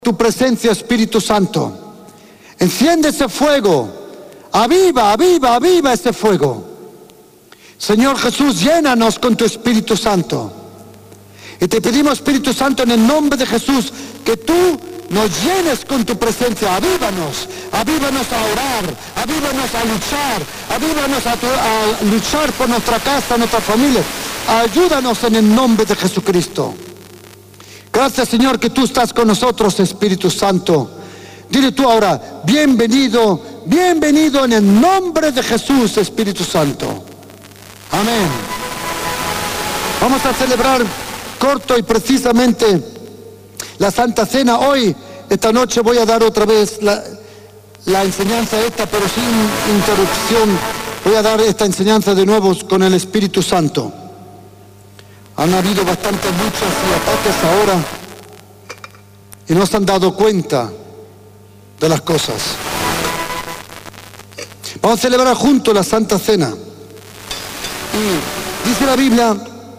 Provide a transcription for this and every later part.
Tu presencia, Espíritu Santo. Enciende ese fuego. Aviva, aviva, aviva ese fuego. Señor Jesús, llénanos con tu Espíritu Santo. Y te pedimos, Espíritu Santo, en el nombre de Jesús, que tú nos llenes con tu presencia. Avívanos, avívanos a orar, avívanos a luchar, avívanos a luchar por nuestra casa, nuestra familia. Ayúdanos en el nombre de Jesucristo. Gracias, Señor, que tú estás con nosotros, Espíritu Santo. Dile tú ahora, bienvenido, bienvenido en el nombre de Jesús, Espíritu Santo. Amén. Vamos a celebrar corto y precisamente la Santa Cena. Hoy, esta noche, voy a dar otra vez la enseñanza esta, pero sin interrupción. Voy a dar esta enseñanza de nuevo con el Espíritu Santo. Han habido bastantes luchas y ataques ahora y no se han dado cuenta de las cosas. Vamos a celebrar juntos la Santa Cena. Y dice la Biblia,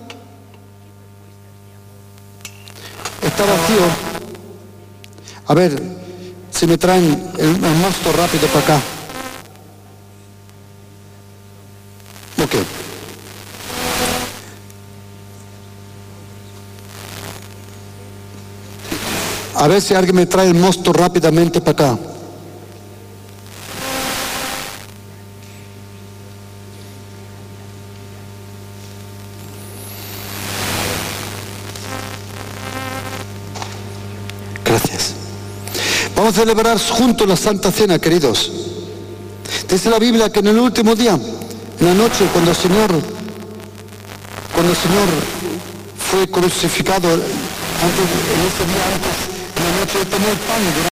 está vacío. A ver si me traen el mosto rápido para acá. Ok. A ver si alguien me trae el mosto rápidamente para acá. Gracias. Vamos a celebrar juntos la Santa Cena, queridos. Dice la Biblia que en el último día, en la noche, cuando el Señor fue crucificado, en ese día antes, en la noche de tener pan,